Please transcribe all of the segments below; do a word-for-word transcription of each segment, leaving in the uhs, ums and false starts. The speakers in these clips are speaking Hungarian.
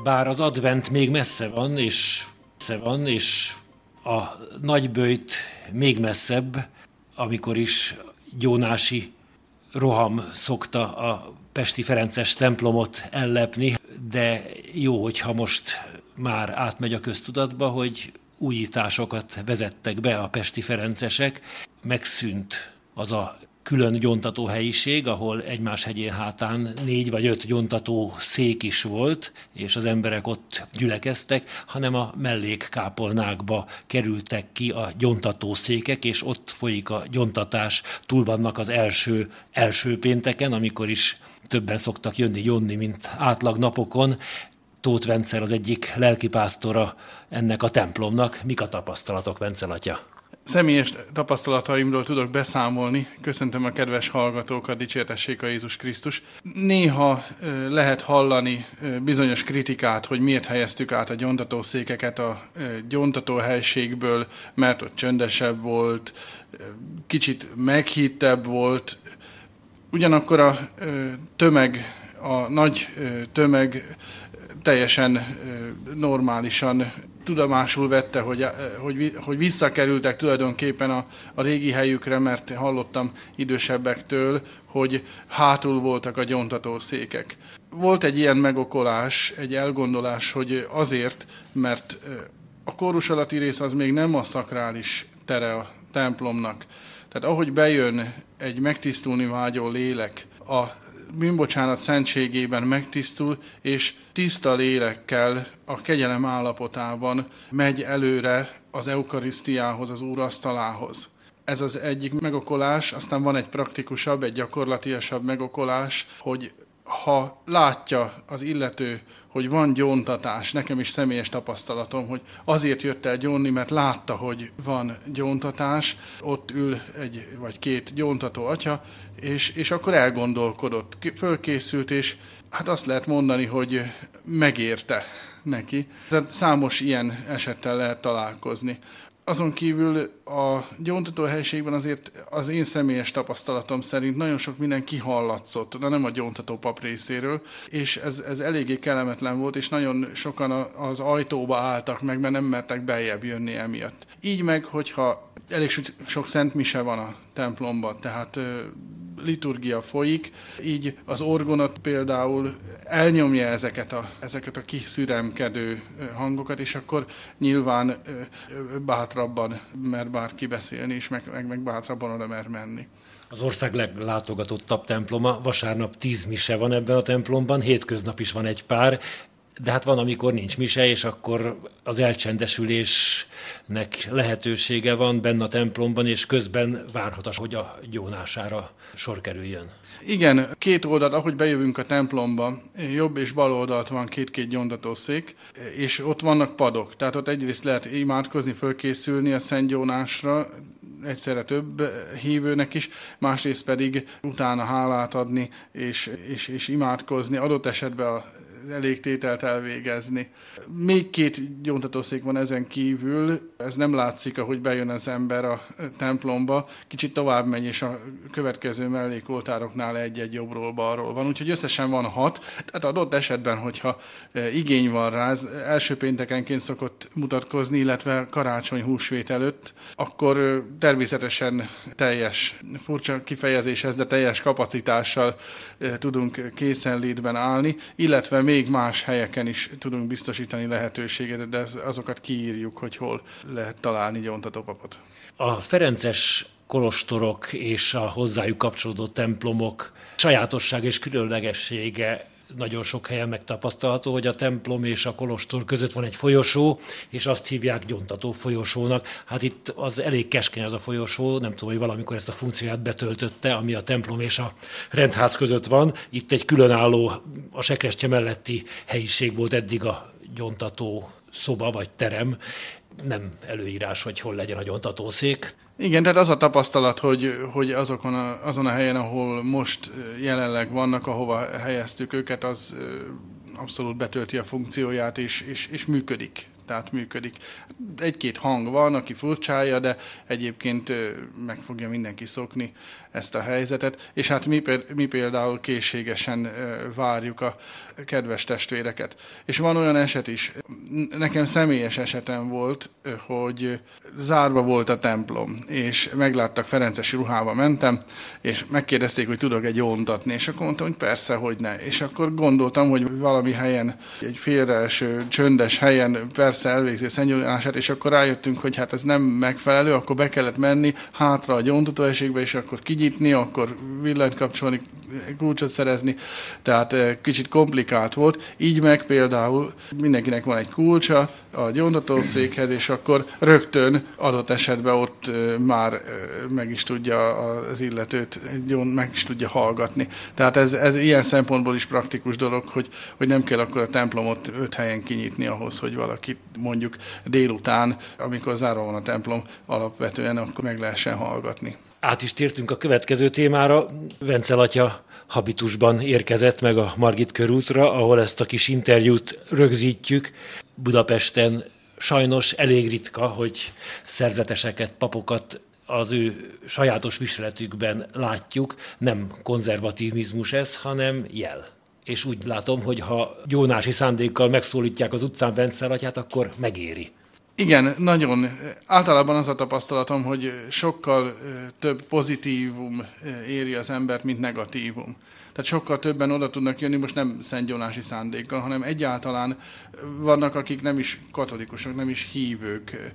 bár az advent még messze van, és messze van, és a nagyböjt még messzebb, amikor is gyónási roham szokta a pesti ferences templomot ellepni, de jó, hogyha most már átmegy a köztudatba, hogy újításokat vezettek be a pesti ferencesek, megszűnt az a külön gyóntató helyiség, ahol egymás hegyén hátán négy vagy öt gyóntató szék is volt, és az emberek ott gyülekeztek, hanem a mellékkápolnákba kerültek ki a gyóntató székek, és ott folyik a gyóntatás. Túl vannak az első, első pénteken, amikor is többen szoktak jönni gyónni, mint átlag napokon. Tóth Vencel az egyik lelkipásztora ennek a templomnak. Mik a tapasztalatok, Vencel atya? Személyes tapasztalataimról tudok beszámolni. Köszöntöm a kedves hallgatókat, dicsértessék a Jézus Krisztus. Néha lehet hallani bizonyos kritikát, hogy miért helyeztük át a gyóntatószékeket a gyóntatóhelységből, mert ott csöndesebb volt, kicsit meghittebb volt. Ugyanakkor a tömeg, a nagy tömeg teljesen normálisan tudomásul vette, hogy, hogy, hogy visszakerültek tulajdonképpen a, a régi helyükre, mert hallottam idősebbektől, hogy hátul voltak a gyóntatószékek. Volt egy ilyen megokolás, egy elgondolás, hogy azért, mert a kórus alatti rész az még nem a szakrális tere a templomnak. Tehát ahogy bejön egy megtisztulni vágyó lélek, a bűnbocsánat szentségében megtisztul, és tiszta lélekkel, a kegyelem állapotában megy előre az eukarisztiához, az Úr asztalához. Ez az egyik megokolás, aztán van egy praktikusabb, egy gyakorlatiasabb megokolás, hogy ha látja az illető, hogy van gyóntatás, nekem is személyes tapasztalatom, hogy azért jött el gyónni, mert látta, hogy van gyóntatás, ott ül egy vagy két gyóntató atya, és, és akkor elgondolkodott, fölkészült, és hát azt lehet mondani, hogy megérte neki. Tehát számos ilyen esettel lehet találkozni. Azon kívül a gyóntatóhelyiségben azért az én személyes tapasztalatom szerint nagyon sok minden kihallatszott, de nem a gyóntató pap részéről, és ez, ez eléggé kellemetlen volt, és nagyon sokan az ajtóba álltak meg, mert nem mertek beljebb jönni emiatt. Így meg, hogyha elég sok szentmise van a templomban, tehát liturgia folyik, így az orgonat például elnyomja ezeket a, ezeket a kiszüremkedő hangokat, és akkor nyilván bátrabban mer bárki beszélni, és meg, meg, meg bátrabban oda mer menni. Az ország leglátogatottabb temploma, vasárnap tíz mise van ebben a templomban, hétköznap is van egy pár, de hát van, amikor nincs mise, és akkor az elcsendesülésnek lehetősége van benne a templomban, és közben várhat, hogy a gyónására sor kerüljön. Igen, két oldalt, ahogy bejövünk a templomba, jobb és bal oldalt van két-két gyóntatószék, és ott vannak padok. Tehát ott egyrészt lehet imádkozni, fölkészülni a szent gyónásra, egyszerre több hívőnek is, másrészt pedig utána hálát adni, és, és, és imádkozni, adott esetben a elégtételt elvégezni. Még két gyóntatószék van ezen kívül, ez nem látszik, ahogy bejön az ember a templomba, kicsit tovább megy, és a következő mellékoltároknál egy-egy jobbról, balról van, úgyhogy összesen van hat, tehát adott esetben, hogyha igény van rá, ez első péntekenként szokott mutatkozni, illetve karácsony húsvét előtt, akkor természetesen teljes, furcsa kifejezéshez, de teljes kapacitással tudunk készenlétben állni, illetve még más helyeken is tudunk biztosítani lehetőséget, de azokat kiírjuk, hogy hol lehet találni gyóntatópapot. A ferences kolostorok és a hozzájuk kapcsolódó templomok sajátosság és különlegessége nagyon sok helyen megtapasztalható, hogy a templom és a kolostor között van egy folyosó, és azt hívják gyóntató folyosónak. Hát itt az elég keskeny az a folyosó, nem tudom, hogy valamikor ezt a funkcióját betöltötte, ami a templom és a rendház között van. Itt egy különálló, a sekrestye melletti helyiség volt eddig a gyóntató szoba vagy terem. Nem előírás, hogy hol legyen a gyóntatószék. Igen, tehát az a tapasztalat, hogy, hogy azokon a, azon a helyen, ahol most jelenleg vannak, ahova helyeztük őket, az abszolút betölti a funkcióját, és, és, és működik. tehát működik. Egy-két hang van, aki furcsálja, de egyébként meg fogja mindenki szokni ezt a helyzetet, és hát mi, mi például készségesen várjuk a kedves testvéreket. És van olyan eset is, nekem személyes esetem volt, hogy zárva volt a templom, és megláttak, ferences ruhába mentem, és megkérdezték, hogy tudok egy óntatni, és akkor mondtam, hogy persze, hogy ne. És akkor gondoltam, hogy valami helyen, egy félreeső, csöndes helyen persze elvégzi szentgyónását, és akkor rájöttünk, hogy hát ez nem megfelelő, akkor be kellett menni hátra a gyóntatóhelyiségbe, és akkor kinyitni, akkor villanyt kapcsolni, kulcsot szerezni, tehát kicsit komplikált volt. Így meg például mindenkinek van egy kulcsa a gyóntatószékhez, és akkor rögtön adott esetben ott már meg is tudja az illetőt, meg is tudja hallgatni. Tehát ez, ez ilyen szempontból is praktikus dolog, hogy, hogy nem kell akkor a templomot öt helyen kinyitni ahhoz, hogy valaki mondjuk délután, amikor zárva van a templom, alapvetően akkor meg lehessen hallgatni. Át is tértünk a következő témára. Vencel atya habitusban érkezett meg a Margit körútra, ahol ezt a kis interjút rögzítjük. Budapesten sajnos elég ritka, hogy szerzeteseket, papokat az ő sajátos viseletükben látjuk. Nem konzervativizmus ez, hanem jel. És úgy látom, hogy ha gyónási szándékkal megszólítják az utcán Vencel atyát, akkor megéri. Igen, nagyon. Általában az a tapasztalatom, hogy sokkal több pozitívum éri az embert, mint negatívum. Tehát sokkal többen oda tudnak jönni, most nem szentgyónási szándékkal, hanem egyáltalán vannak, akik nem is katolikusok, nem is hívők,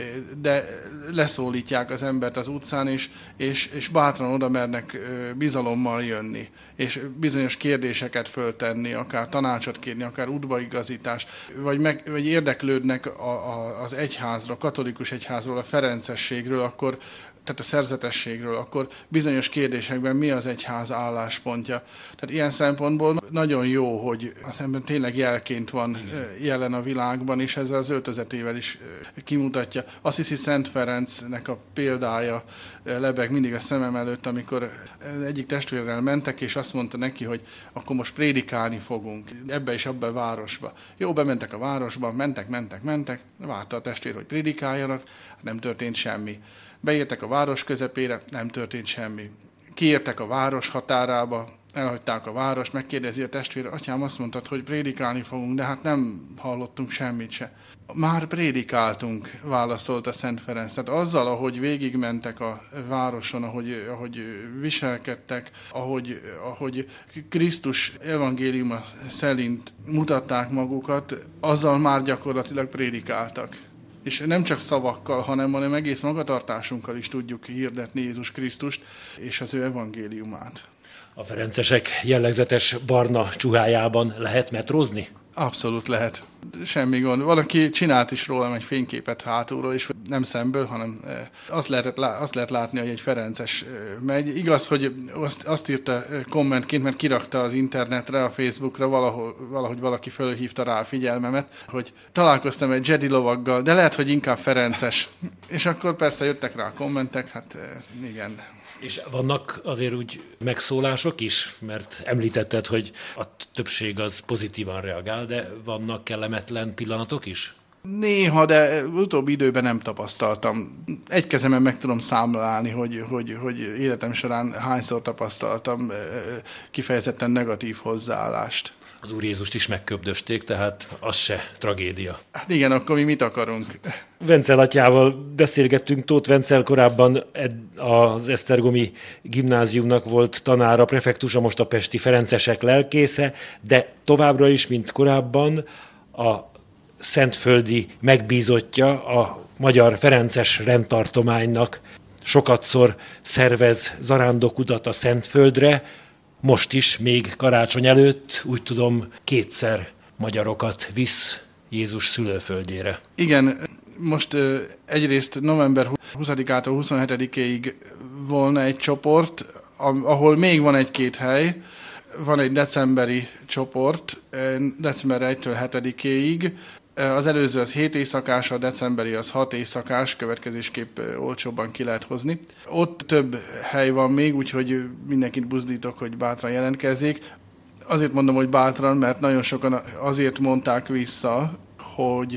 de leszólítják az embert az utcán, és, és, és bátran oda mernek bizalommal jönni, és bizonyos kérdéseket föltenni, akár tanácsot kérni, akár útbaigazítást, vagy, meg, vagy érdeklődnek a, a, az egyházról, a katolikus egyházról, a ferencességről, akkor tehát a szerzetességről, akkor bizonyos kérdésekben mi az egyház álláspontja. Tehát ilyen szempontból nagyon jó, hogy az ember tényleg jelként van jelen a világban, és ezzel az öltözetével is kimutatja. Assisi Szent Ferencnek a példája lebeg mindig a szemem előtt, amikor egyik testvérrel mentek, és azt mondta neki, hogy akkor most prédikálni fogunk, ebbe és abba a városba. Jó, bementek a városba, mentek, mentek, mentek, várta a testvér, hogy prédikáljanak, nem történt semmi. Beértek a város közepére, nem történt semmi. Kiértek a város határába, elhagyták a várost, megkérdezi a testvér, atyám, azt mondtad, hogy prédikálni fogunk, de hát nem hallottunk semmit se. Már prédikáltunk, válaszolta Szent Ferenc. Tehát azzal, ahogy végigmentek a városon, ahogy, ahogy viselkedtek, ahogy, ahogy Krisztus evangéliuma szerint mutatták magukat, azzal már gyakorlatilag prédikáltak. És nem csak szavakkal, hanem, hanem egész magatartásunkkal is tudjuk hirdetni Jézus Krisztust és az ő evangéliumát. A ferencesek jellegzetes barna csuhájában lehet metrózni? Abszolút lehet. Semmi gond. Valaki csinált is rólam egy fényképet hátulról, és nem szemből, hanem azt, lehetett, azt lehet látni, hogy egy ferences megy. Igaz, hogy azt, azt írta kommentként, mert kirakta az internetre, a Facebookra, valahol, valahogy valaki fölhívta rá a figyelmemet, hogy találkoztam egy Jedi lovaggal, de lehet, hogy inkább ferences. És akkor persze jöttek rá a kommentek, hát igen. És vannak azért úgy megszólások is, mert említetted, hogy a többség az pozitívan reagál, de vannak kellemetlen pillanatok is? Néha, de utóbbi időben nem tapasztaltam. Egy kezemen meg tudom számlálni, hogy, hogy, hogy életem során hányszor tapasztaltam kifejezetten negatív hozzáállást. Az Úr Jézust is megköbdösték, tehát az se tragédia. Hát igen, akkor mi mit akarunk? Vencel atyával beszélgettünk. Tóth Vencel korábban az Esztergomi gimnáziumnak volt tanára, prefektusa, most a pesti ferencesek lelkésze, de továbbra is, mint korábban, a szentföldi megbízottja a magyar ferences rendtartománynak. Sokatszor szervez zarándokutat a Szentföldre, most is, még karácsony előtt, úgy tudom, kétszer magyarokat visz Jézus szülőföldjére. Igen, most egyrészt november huszadikától huszonhetedikéig volna egy csoport, ahol még van egy-két hely, van egy decemberi csoport, december elsejétől hetedikéig, az előző az hét éjszakás, a decemberi az hat éjszakás, következésképp olcsóbban ki lehet hozni. Ott több hely van még, úgyhogy mindenkit buzdítok, hogy bátran jelentkezzék. Azért mondom, hogy bátran, mert nagyon sokan azért mondták vissza, hogy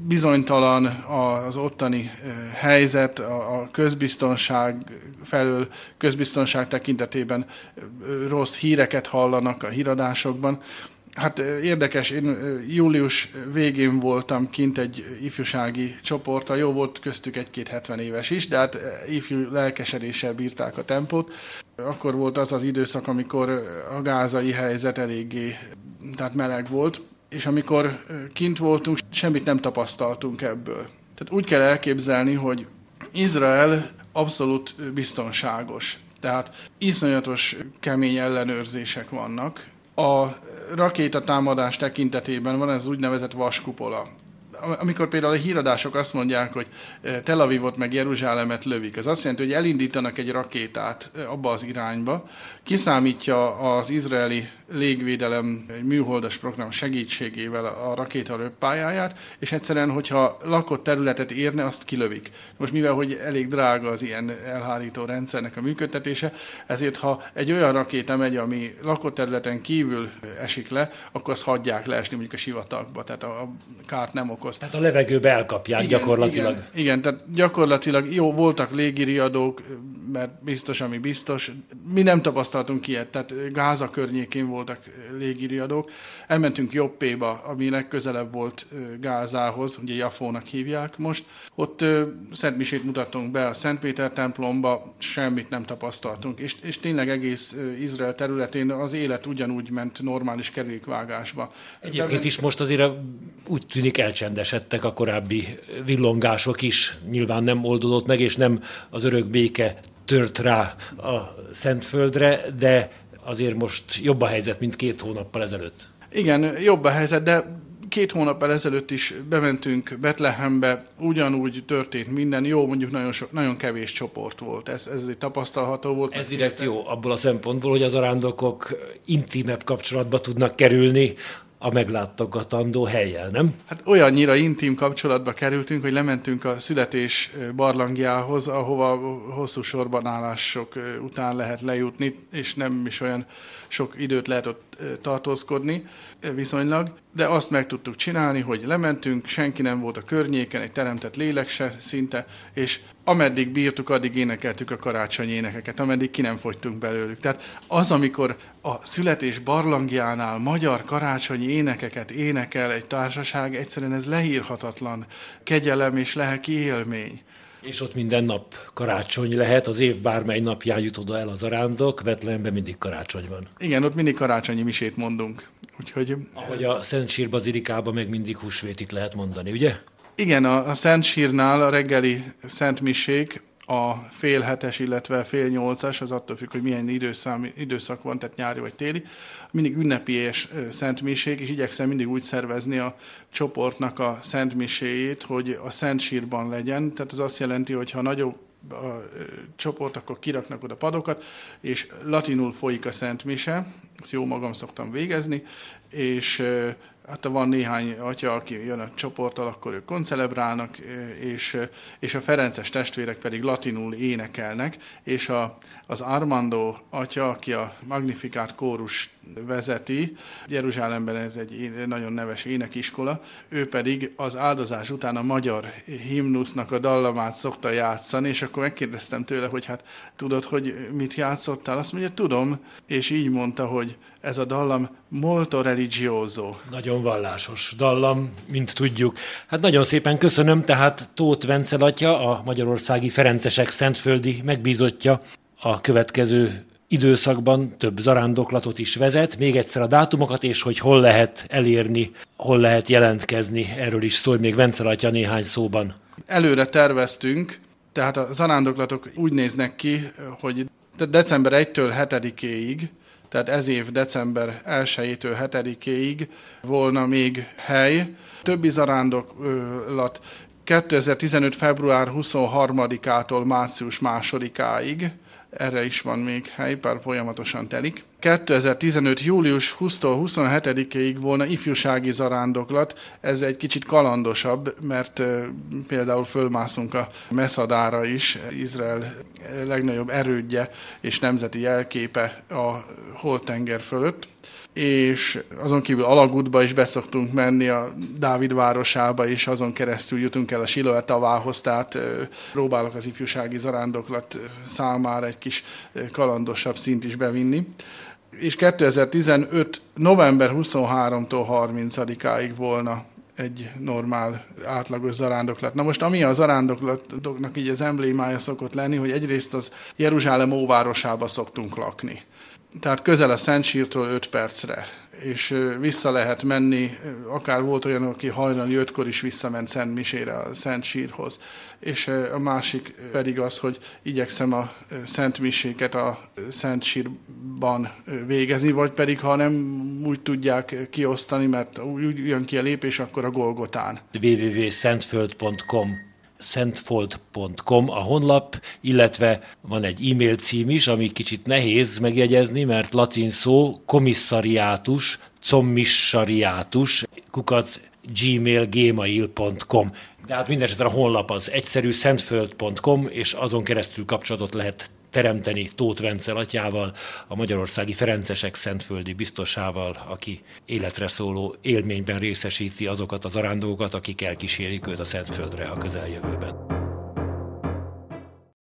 bizonytalan az ottani helyzet, a közbiztonság felől, közbiztonság tekintetében rossz híreket hallanak a híradásokban. Hát érdekes, én július végén voltam kint egy ifjúsági csoporttal, jó volt köztük egy-két hetven éves is, de hát ifjú lelkesedéssel bírták a tempót. Akkor volt az az időszak, amikor a gázai helyzet eléggé, tehát meleg volt, és amikor kint voltunk, semmit nem tapasztaltunk ebből. Tehát úgy kell elképzelni, hogy Izrael abszolút biztonságos. Tehát iszonyatos kemény ellenőrzések vannak. A rakétatámadás tekintetében van ez úgynevezett vaskupola. Amikor például a híradások azt mondják, hogy Tel Avivot meg Jeruzsálemet lövik, az azt jelenti, hogy elindítanak egy rakétát abba az irányba, kiszámítja az izraeli légvédelem egy műholdas program segítségével a rakéta röppályáját, és egyszerűen, hogyha lakott területet érne, azt kilövik. Most mivel, hogy elég drága az ilyen elhárító rendszernek a működtetése, ezért ha egy olyan rakéta megy, ami lakott területen kívül esik le, akkor azt hagyják leesni mondjuk a sivatagba, tehát a kárt nem okoz. Tehát a levegőbe elkapják igen, gyakorlatilag. Igen, igen, tehát gyakorlatilag jó, voltak légiriadók, mert biztos, ami biztos. Mi nem tapasztaltunk ilyet, tehát Gáza környékén voltak légiriadók. Elmentünk Joppéba, ami legközelebb volt Gázához, ugye Jafónak hívják most. Ott szentmisét mutattunk be a Szent Péter templomba, semmit nem tapasztaltunk. És, és tényleg egész Izrael területén az élet ugyanúgy ment normális kerékvágásba. Egyébként is most azért úgy tűnik elcsendesedtek a korábbi villongások is. Nyilván nem oldódott meg, és nem az örök béke tört rá a Szentföldre, de azért most jobb a helyzet, mint két hónappal ezelőtt. Igen, jobb a helyzet, de két hónappal ezelőtt is bementünk Betlehembe, ugyanúgy történt minden. Jó, mondjuk nagyon, so, nagyon kevés csoport volt, ez, ez tapasztalható volt. Ez direkt jó abból a szempontból, hogy az arándokok intimebb kapcsolatba tudnak kerülni a meglátogatandó hellyel, nem? Hát olyannyira intim kapcsolatba kerültünk, hogy lementünk a születés barlangjához, ahova hosszú sorban állások után lehet lejutni, és nem is olyan sok időt lehet ott tartózkodni viszonylag, de azt meg tudtuk csinálni, hogy lementünk, senki nem volt a környéken, egy teremtett lélek se szinte, és ameddig bírtuk, addig énekeltük a karácsonyi énekeket, ameddig ki nem fogytunk belőlük. Tehát az, amikor a születés barlangjánál magyar karácsonyi énekeket énekel egy társaság, egyszerűen ez leírhatatlan kegyelem és lelki élmény. És ott minden nap karácsony lehet, az év bármely napján jut oda el az arándok, Betlehemben mindig karácsony van. Igen, ott mindig karácsonyi misét mondunk. Úgyhogy... Ahogy a Szent Sír bazilikában meg mindig húsvétit lehet mondani, ugye? Igen, a, a Szent Sírnál a reggeli Szent Misék, a fél hetes, illetve fél nyolcas, az attól függ, hogy milyen időszám, időszak van, tehát nyári vagy téli, mindig ünnepies szentmisék, és igyekszem mindig úgy szervezni a csoportnak a szentmiséjét, hogy a Szent Sírban legyen, tehát ez azt jelenti, hogy ha nagyobb a csoport, akkor kiraknak oda padokat, és latinul folyik a szentmise, ezt jó magam szoktam végezni, és hát van néhány atya, aki jön a csoporttal, akkor ők koncelebrálnak, és, és a ferences testvérek pedig latinul énekelnek, és a, az Armando atya, aki a Magnificat kórus vezeti, Jeruzsálemben ez egy nagyon neves énekiskola, ő pedig az áldozás után a magyar himnusznak a dallamát szokta játszani, és akkor megkérdeztem tőle, hogy hát tudod, hogy mit játszottál? Azt mondja, tudom, és így mondta, hogy ez a dallam molto religioso. Nagyon vallásos dallam, mint tudjuk. Hát nagyon szépen köszönöm, tehát Tóth Vencel atya, a magyarországi ferencesek szentföldi megbízottja a következő időszakban több zarándoklatot is vezet. Még egyszer a dátumokat, és hogy hol lehet elérni, hol lehet jelentkezni. Erről is szól még Vencel atya néhány szóban. Előre terveztünk, tehát a zarándoklatok úgy néznek ki, hogy december elsejétől hetedikéig, tehát ez év december elsejétől hetedikéig volna még hely. Többi zarándoklat kétezer-tizenöt február huszonharmadikától március másodikáig, erre is van még hely, bár folyamatosan telik. kétezer-tizenöt. július huszadikától huszonhetedikéig volna ifjúsági zarándoklat. Ez egy kicsit kalandosabb, mert e, például fölmászunk a Meszadára is, Izrael legnagyobb erődje és nemzeti jelképe a Holt-tenger fölött. És azon kívül Alagútba is beszoktunk menni, a Dávid városába is, azon keresztül jutunk el a Siloé tavához, tehát próbálok az ifjúsági zarándoklat számára egy kis kalandosabb szint is bevinni. És kétezer-tizenöt. november huszonharmadikától harmincadikáig volna egy normál, átlagos zarándoklat. Na most ami a zarándoklatoknak így az emblémája szokott lenni, hogy egyrészt az Jeruzsálem óvárosába szoktunk lakni. Tehát közel a Szentsírtól öt percre, és vissza lehet menni, akár volt olyan, aki hajnali ötkor is visszament Szentmisére a Szentsírhoz. És a másik pedig az, hogy igyekszem a szentmiséket a Szentsírban végezni, vagy pedig, ha nem úgy tudják kiosztani, mert úgy jön ki a lépés, akkor a Golgotán. double-u double-u double-u pont szentföld pont com szentfold pont com a honlap, illetve van egy e-mail cím is, ami kicsit nehéz megjegyezni, mert latin szó commissariatus, commissariatus, kukac gmail gmail pont com. De hát mindenesetre a honlap az egyszerű szentföld pont com, és azon keresztül kapcsolatot lehet teremteni Tóth Vencel atyával, a magyarországi ferencesek szentföldi biztosával, aki életre szóló élményben részesíti azokat az arándókat, akik elkísérik őt a Szentföldre a közeljövőben.